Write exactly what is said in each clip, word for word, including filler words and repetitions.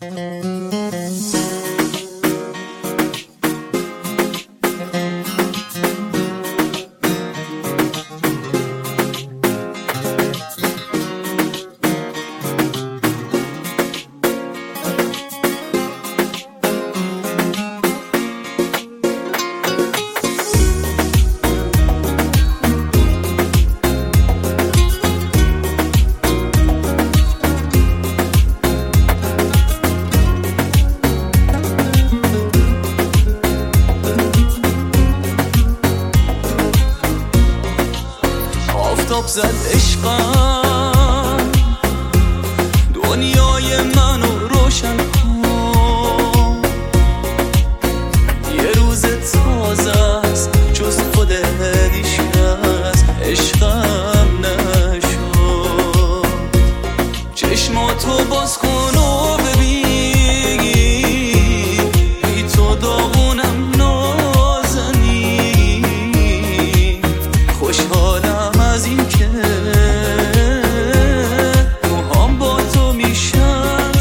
آفتاب زد عشقم دنیای منو روشن کن. یه روز تازه است جز خودت هیچ کس عشقم نشد. چشماتو باز کن و ببین بی تو داغونم نازنی. خوشحالم از این که موهام با تو میشن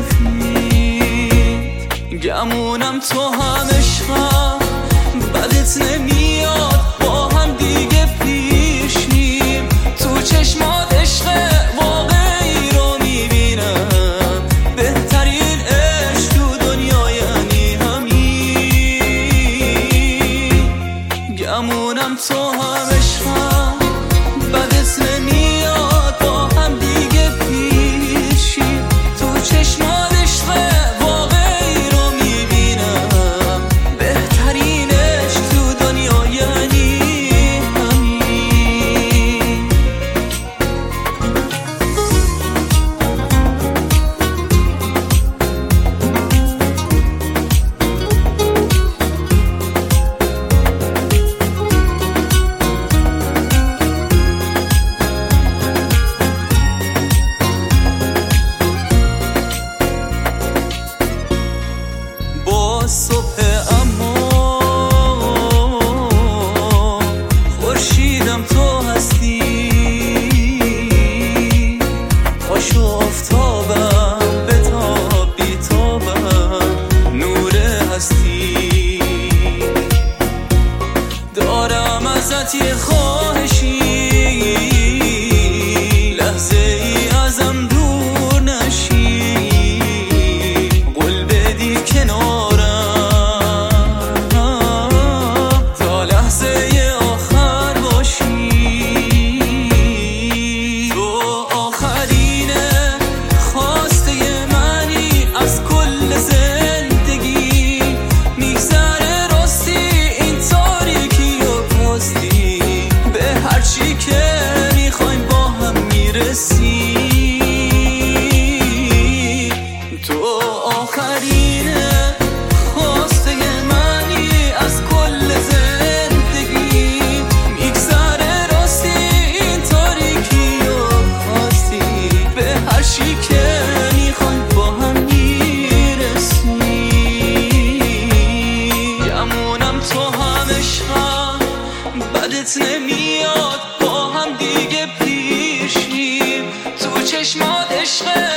سفید. گمونم تو هم عشقم بدت نمیاد با هم دیگه پیشیم. تو چشمات عشق واقعی رو میبینم. بهترین عشق تو دنیا یعنی همین. گمونم تو هم عشقم بدت نمیاد با هم دیگه پیشیم. تو چشمات عشق واقعی رو میبینم. بهترین عشق تو دنیا یعنی همین. با صبح اما خورشیدم تو هستی. پاشو آفتابم بتاب بیتابم نور هستی. دارم ازت یه خواهشی لحظه ای ازم دور نشی. قول بدی کنارم تا لحظه آخر باشی. تو آخرینه خواسته منی از کل زندگی. میگذره راستی این تاریکی و پاستی. به هرچی که میخوایم با هم میرسی. تو آخرینه خواسته منی از کل زندگی. میگذره راستی این تاریکی و خواستی. به هرچی که میخوایم با هم میرسی. گمونم تو هم عشقم بدت نمیاد با هم دیگه پیشیم. تو چشمات عشق